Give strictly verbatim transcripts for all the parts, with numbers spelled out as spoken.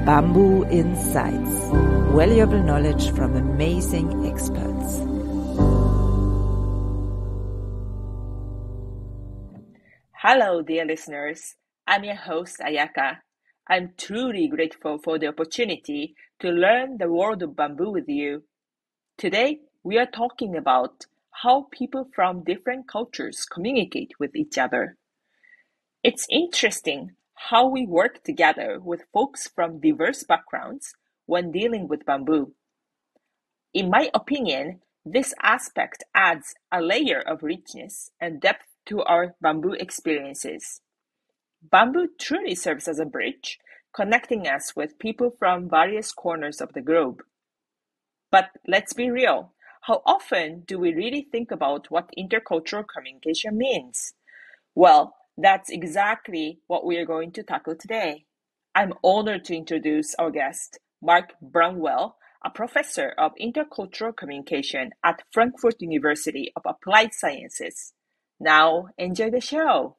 Bamboo Insights, valuable knowledge from amazing experts. Hello, dear listeners. I'm your host, Ayaka. I'm truly grateful for the opportunity to learn the world of bamboo with you. Today, we are talking about how people from different cultures communicate with each other. It's interesting how we work together with folks from diverse backgrounds when dealing with bamboo. In my opinion, this aspect adds a layer of richness and depth to our bamboo experiences. Bamboo truly serves as a bridge, connecting us with people from various corners of the globe. But let's be real, how often do we really think about what intercultural communication means? Well, that's exactly what we are going to tackle today. I'm honored to introduce our guest, Mark Brownwell, a professor of intercultural communication at Frankfurt University of Applied Sciences. Now, enjoy the show.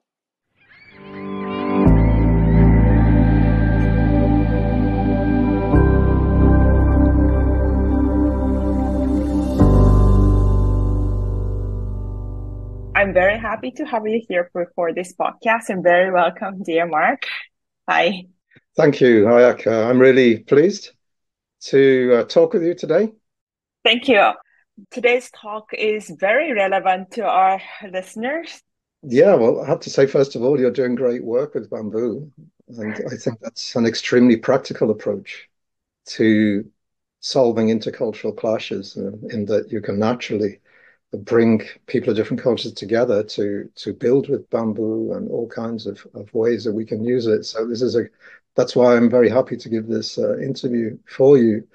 I'm very happy to have you here for, for this podcast and very welcome, dear Mark. Hi. Thank you, Ayaka. I'm really pleased to uh, talk with you today. Thank you. Today's talk is very relevant to our listeners. Yeah, well, I have to say, first of all, you're doing great work with bamboo. And I think that's an extremely practical approach to solving intercultural clashes, uh, in that you can naturally bring people of different cultures together to to build with bamboo and all kinds of, of ways that we can use it. So this is a that's why I'm very happy to give this uh, interview for you.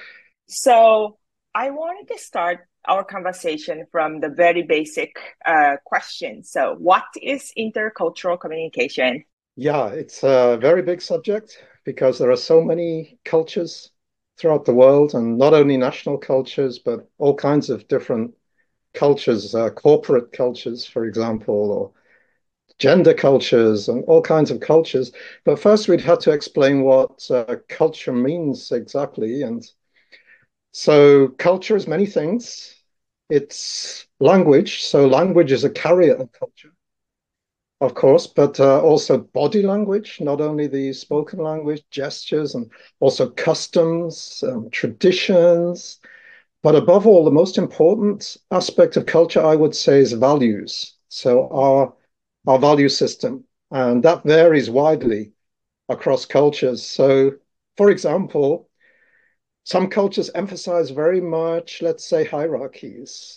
So I wanted to start our conversation from the very basic uh, question. So what is intercultural communication? Yeah, it's a very big subject because there are so many cultures throughout the world, and not only national cultures, but all kinds of different cultures, uh, corporate cultures, for example, or gender cultures and all kinds of cultures. But first, we'd have to explain what uh, culture means exactly. And so culture is many things. It's language. So language is a carrier of culture, of course, but uh, also body language, not only the spoken language, gestures, and also customs, um, traditions. But above all, the most important aspect of culture, I would say, is values. So our our value system, and that varies widely across cultures. So, for example, some cultures emphasize very much, let's say, hierarchies,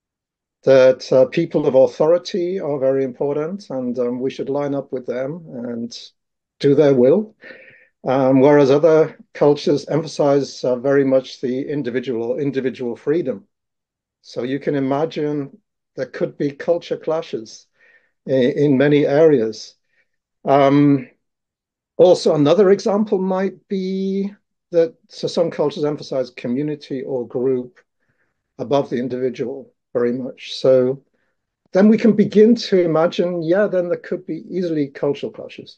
that uh, people of authority are very important, and um, we should line up with them and do their will. Um, whereas other cultures emphasize uh, very much the individual individual freedom. So you can imagine there could be culture clashes in, in many areas. Um, also, another example might be that so some cultures emphasize community or group above the individual very much. So then we can begin to imagine, yeah, then there could be easily cultural clashes.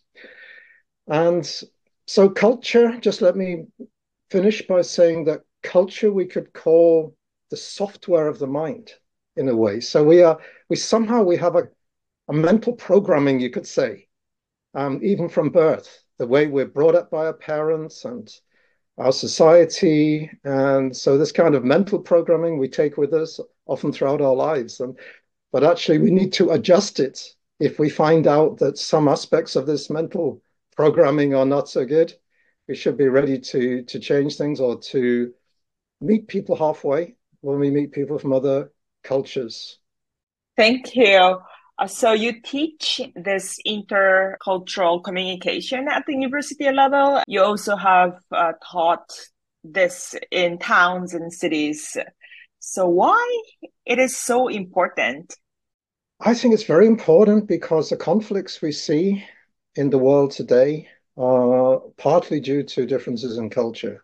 And so culture, just let me finish by saying that culture we could call the software of the mind in a way. So we are we somehow we have a, a mental programming, you could say, um, even from birth, the way we're brought up by our parents and our society. And so this kind of mental programming we take with us often throughout our lives. And but actually we need to adjust it if we find out that some aspects of this mental programming are not so good. We should be ready to to change things or to meet people halfway when we meet people from other cultures. Thank you. Uh, so you teach this intercultural communication at the university level. You also have uh, taught this in towns and cities. So why it is so important? I think it's very important because the conflicts we see in the world today are partly due to differences in culture.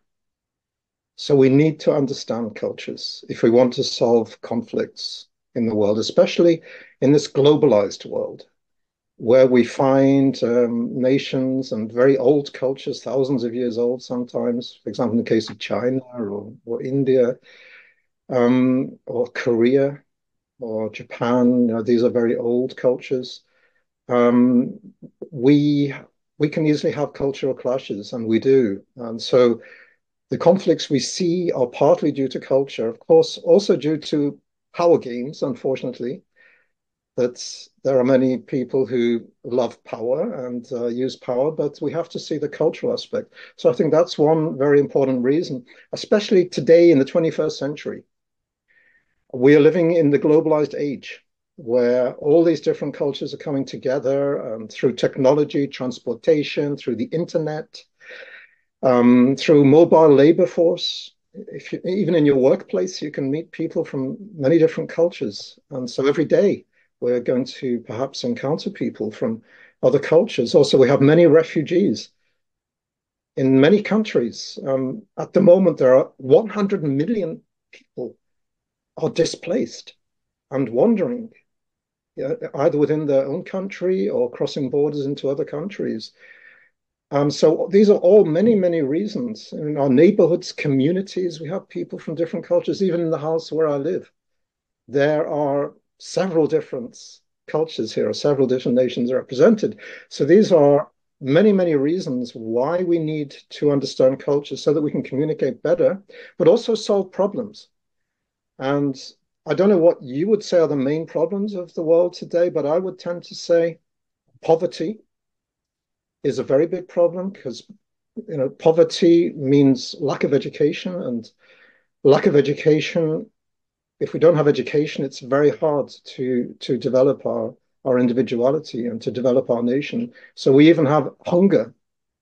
So we need to understand cultures if we want to solve conflicts in the world, especially in this globalized world, where we find um, nations and very old cultures, thousands of years old sometimes, for example, in the case of China or, or India, um, or Korea or Japan. You know, these are very old cultures. Um, we we can easily have cultural clashes, and we do. And so the conflicts we see are partly due to culture, of course, also due to power games, unfortunately, that there are many people who love power and uh, use power, but we have to see the cultural aspect. So I think that's one very important reason, especially today in the twenty-first century. We are living in the globalized age where all these different cultures are coming together um, through technology, transportation, through the internet, um, through mobile labor force. If you, even in your workplace, you can meet people from many different cultures. And so every day we're going to perhaps encounter people from other cultures. Also, we have many refugees in many countries. Um, at the moment, there are one hundred million people are displaced and wandering, yeah, either within their own country or crossing borders into other countries. Um, so these are all many, many reasons. In our neighborhoods, communities, we have people from different cultures. Even in the house where I live, there are several different cultures here, several different nations represented. So these are many, many reasons why we need to understand culture so that we can communicate better, but also solve problems. And I don't know what you would say are the main problems of the world today, but I would tend to say poverty is a very big problem because you know poverty means lack of education, and lack of education, if we don't have education, it's very hard to to develop our our individuality and to develop our nation. So we even have hunger,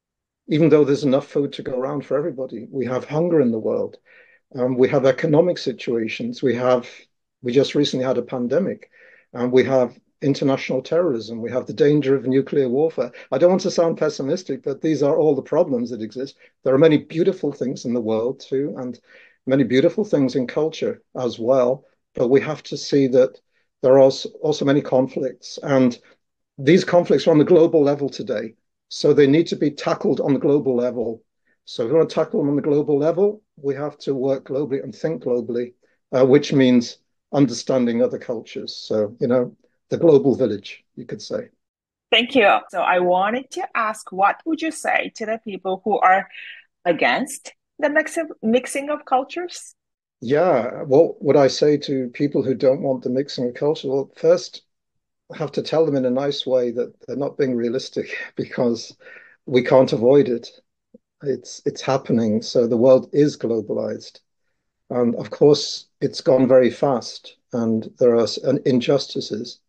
even though there's enough food to go around for everybody. We have hunger in the world. Um, we have economic situations. We have we just recently had a pandemic, and we have international terrorism. We have the danger of nuclear warfare. I don't want to sound pessimistic, but these are all the problems that exist. There are many beautiful things in the world too, and many beautiful things in culture as well. But we have to see that there are also, also many conflicts, and these conflicts are on the global level today. So they need to be tackled on the global level. So if we want to tackle them on the global level, we have to work globally and think globally, uh, which means understanding other cultures. So, you know, the global village, you could say. Thank you. So I wanted to ask, what would you say to the people who are against the mix of, mixing of cultures? Yeah, what would I say to people who don't want the mixing of culture? Well, first, I have to tell them in a nice way that they're not being realistic because we can't avoid it. It's it's happening. So the world is globalized. And of course, it's gone very fast and there are injustices.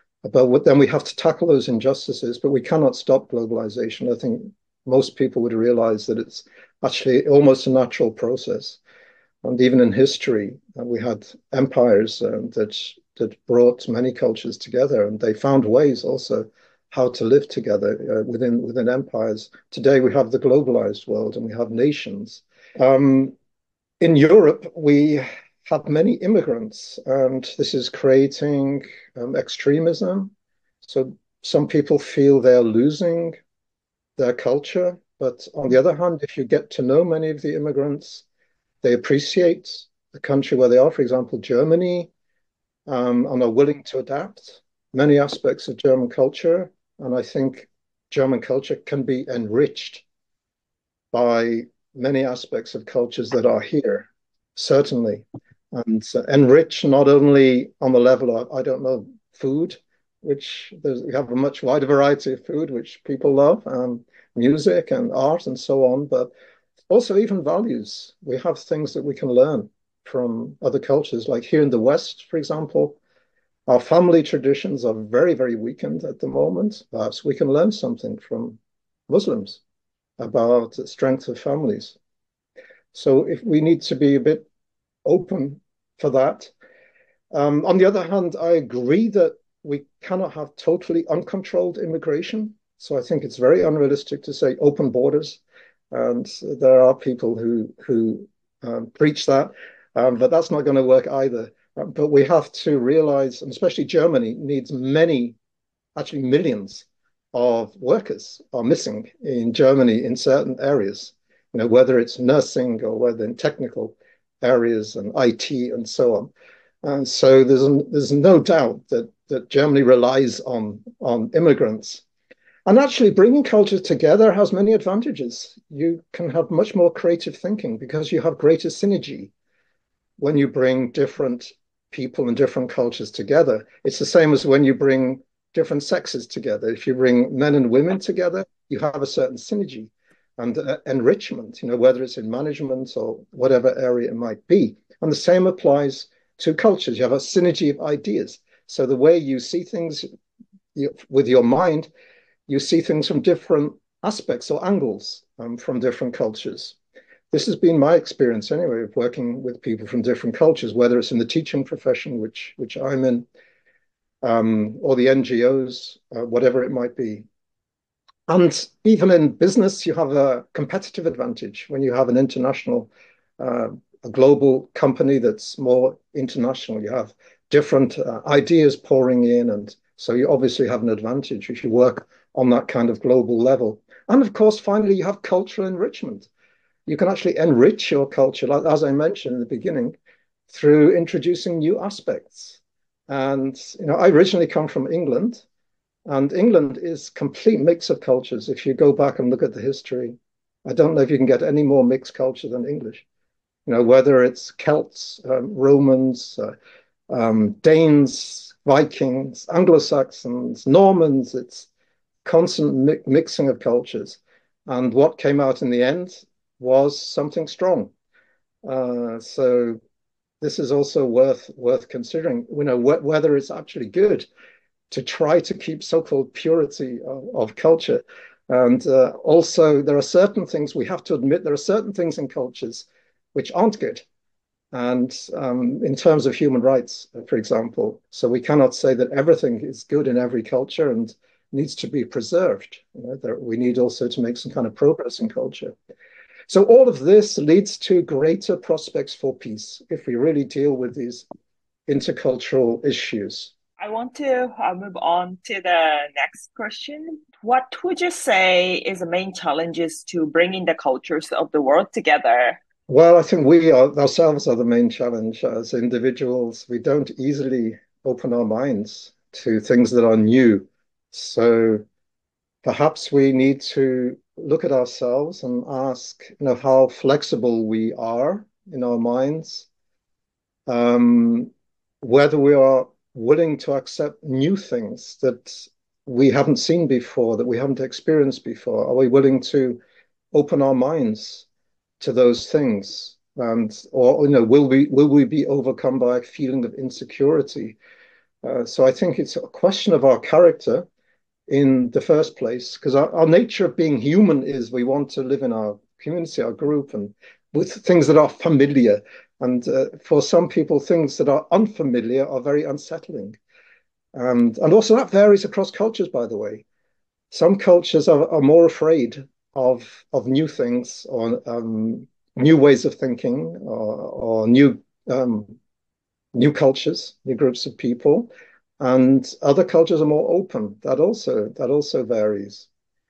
But then we have to tackle those injustices, but we cannot stop globalization. I think most people would realize that it's actually almost a natural process. And even in history, uh, we had empires um, that that brought many cultures together, and they found ways also how to live together uh, within within empires. Today, we have the globalized world, and we have nations. Um, in Europe, we have many immigrants, and this is creating um, extremism. So some people feel they're losing their culture, but on the other hand, if you get to know many of the immigrants, they appreciate the country where they are, for example, Germany, um, and are willing to adapt many aspects of German culture. And I think German culture can be enriched by many aspects of cultures that are here, certainly. And uh, enrich not only on the level of, I don't know, food, which there's, we have a much wider variety of food, which people love, um, music and art and so on, but also even values. We have things that we can learn from other cultures. Like here in the West, for example, our family traditions are very, very weakened at the moment. Perhaps we can learn something from Muslims about the strength of families. So if we need to be a bit open for that. Um, on the other hand, I agree that we cannot have totally uncontrolled immigration. So I think it's very unrealistic to say open borders. And there are people who who um, preach that, um, but that's not going to work either. Um, but we have to realize, and especially Germany needs many actually millions of workers are missing in Germany in certain areas, you know, whether it's nursing or whether in technical areas and I T and so on. And so there's there's no doubt that that Germany relies on on immigrants. And actually, bringing cultures together has many advantages. You can have much more creative thinking because you have greater synergy when you bring different people and different cultures together. It's the same as when you bring different sexes together. If you bring men and women together, you have a certain synergy and uh, enrichment, you know, whether it's in management or whatever area it might be. And the same applies to cultures. You have a synergy of ideas. So the way you see things you, with your mind, you see things from different aspects or angles um, from different cultures. This has been my experience anyway of working with people from different cultures, whether it's in the teaching profession, which which I'm in, um, or the N G Os, uh, whatever it might be. And even in business, you have a competitive advantage when you have an international, uh, a global company that's more international. You have different uh, ideas pouring in, and so you obviously have an advantage if you work on that kind of global level. And of course, finally, you have cultural enrichment. You can actually enrich your culture, as I mentioned in the beginning, through introducing new aspects. And you know, I originally come from England, and England is a complete mix of cultures. If you go back and look at the history, I don't know if you can get any more mixed culture than English. You know, whether it's Celts, um, Romans, uh, um, Danes, Vikings, Anglo-Saxons, Normans, it's constant mi mixing of cultures. And what came out in the end was something strong. Uh, so this is also worth worth considering, you know, wh whether it's actually good to try to keep so-called purity of, of culture. And uh, also there are certain things we have to admit, there are certain things in cultures which aren't good. And um, in terms of human rights, for example, so we cannot say that everything is good in every culture and needs to be preserved. You know, there, we need also to make some kind of progress in culture. So all of this leads to greater prospects for peace if we really deal with these intercultural issues. I want to uh, move on to the next question. What would you say is the main challenges to bringing the cultures of the world together? Well, I think we are, ourselves are the main challenge as individuals. We don't easily open our minds to things that are new. So perhaps we need to look at ourselves and ask, you know, how flexible we are in our minds, um, whether we are willing to accept new things that we haven't seen before, that we haven't experienced before. Are we willing to open our minds to those things? And or you know, will we will we be overcome by a feeling of insecurity? Uh, so I think it's a question of our character in the first place, because our, our nature of being human is we want to live in our community, our group, and with things that are familiar. And uh, for some people, things that are unfamiliar are very unsettling. And, and also that varies across cultures, by the way. Some cultures are, are more afraid of, of new things or um, new ways of thinking or, or new, um, new cultures, new groups of people. And other cultures are more open. That also, that also varies.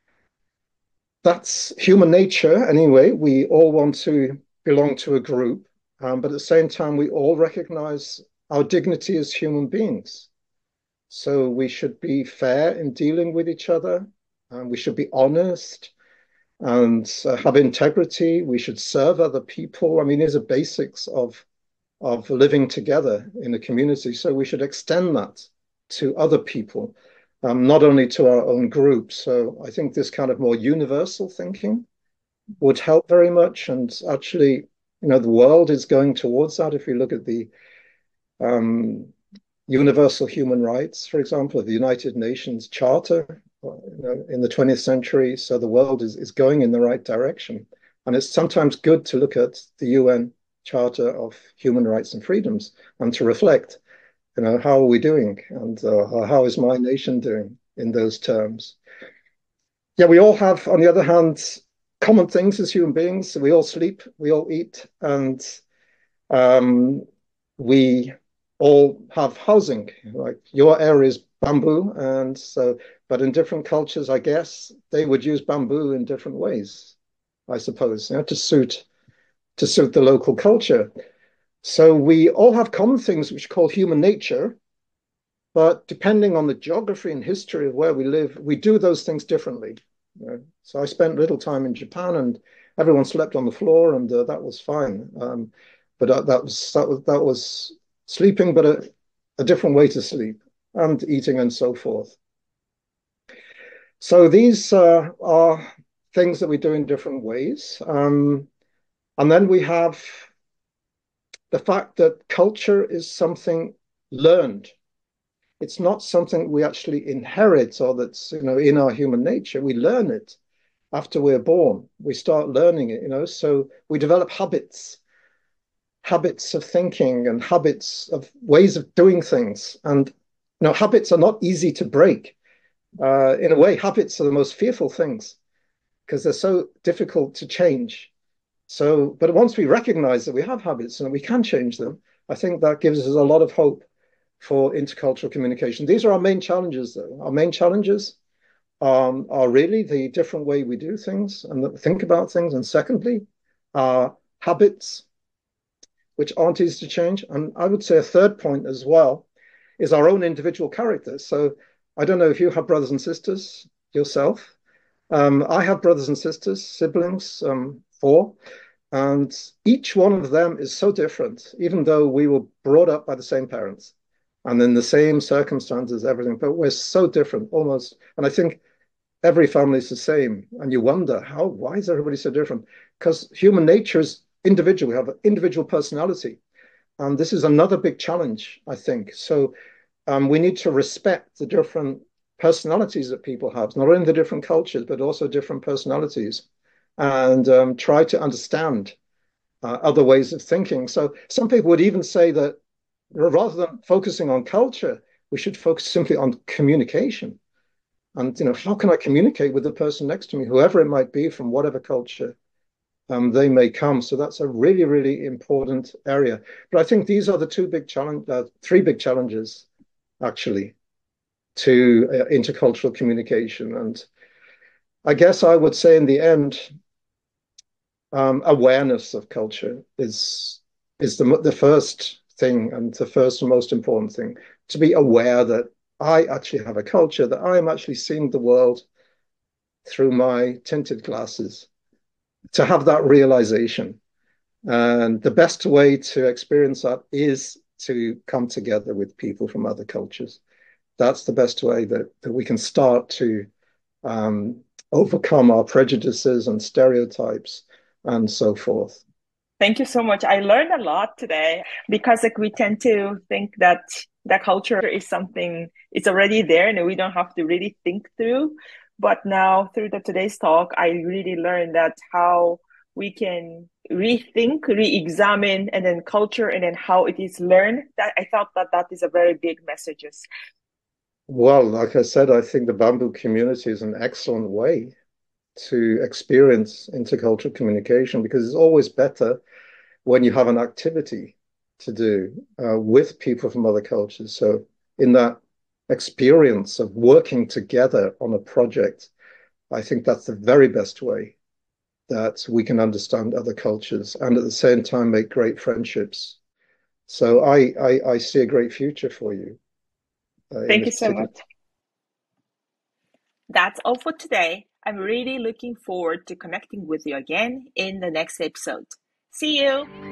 That's human nature anyway. We all want to belong to a group. Um, but at the same time, we all recognize our dignity as human beings. So we should be fair in dealing with each other. And we should be honest and uh, have integrity. We should serve other people. I mean, these are basics of, of living together in a community. So we should extend that to other people, um, not only to our own group. So I think this kind of more universal thinking would help very much. And actually, you know, the world is going towards that. If we look at the um, universal human rights, for example, of the United Nations Charter, you know, in the twentieth century, so the world is, is going in the right direction. And it's sometimes good to look at the U N Charter of Human Rights and Freedoms and to reflect, you know, how are we doing? And uh, how is my nation doing in those terms? Yeah, we all have, on the other hand, common things as human beings. So we all sleep, we all eat, and um, we all have housing. Like your area is bamboo, and so, but in different cultures, I guess they would use bamboo in different ways, I suppose, you know, to suit to suit the local culture. So we all have common things which are called human nature, but depending on the geography and history of where we live, we do those things differently. You know? So I spent little time in Japan, and everyone slept on the floor, and uh, that was fine. Um, but uh, that was that was that was sleeping, but a, a different way to sleep, and eating and so forth. So these uh, are things that we do in different ways. Um, and then we have the fact that culture is something learned. It's not something we actually inherit or that's, you know, in our human nature. We learn it after we're born. We start learning it, you know, so we develop habits, habits of thinking and habits of ways of doing things. And, you know, habits are not easy to break. Uh, in a way, habits are the most fearful things because they're so difficult to change. So, but once we recognize that we have habits and we can change them, I think that gives us a lot of hope for intercultural communication. These are our main challenges, though. Our main challenges um, are really the different way we do things and think about things. And secondly, our habits, which aren't easy to change. And I would say a third point as well is our own individual character. So I don't know if you have brothers and sisters yourself. Um, I have brothers and sisters, siblings, um, four, and each one of them is so different, even though we were brought up by the same parents and in the same circumstances, everything, but we're so different almost. And I think every family is the same. And you wonder, how, why is everybody so different? Because human nature is individual. We have an individual personality. And this is another big challenge, I think. So um, we need to respect the different personalities that people have, not only the different cultures, but also different personalities, and um, try to understand uh, other ways of thinking. So some people would even say that rather than focusing on culture, we should focus simply on communication. And, you know, how can I communicate with the person next to me, whoever it might be, from whatever culture um, they may come? So that's a really, really important area. But I think these are the two big challenge, uh, three big challenges, actually, to uh, intercultural communication. And I guess I would say in the end, um, awareness of culture is is the the first thing and the first and most important thing, to be aware that I actually have a culture, that I am actually seeing the world through my tinted glasses, to have that realization. And the best way to experience that is to come together with people from other cultures. That's the best way that, that we can start to um, overcome our prejudices and stereotypes and so forth. Thank you so much. I learned a lot today because like we tend to think that that culture is something, it's already there and we don't have to really think through. But now through the today's talk, I really learned that how we can rethink, re-examine, and then culture and then how it is learned. That I thought that that is a very big messages. Well, like I said, I think the bamboo community is an excellent way to experience intercultural communication, because it's always better when you have an activity to do uh, with people from other cultures. So in that experience of working together on a project, I think that's the very best way that we can understand other cultures and at the same time make great friendships. So I I, I see a great future for you uh, in Thank you this so particular. much. That's all for today. I'm really looking forward to connecting with you again in the next episode. See you.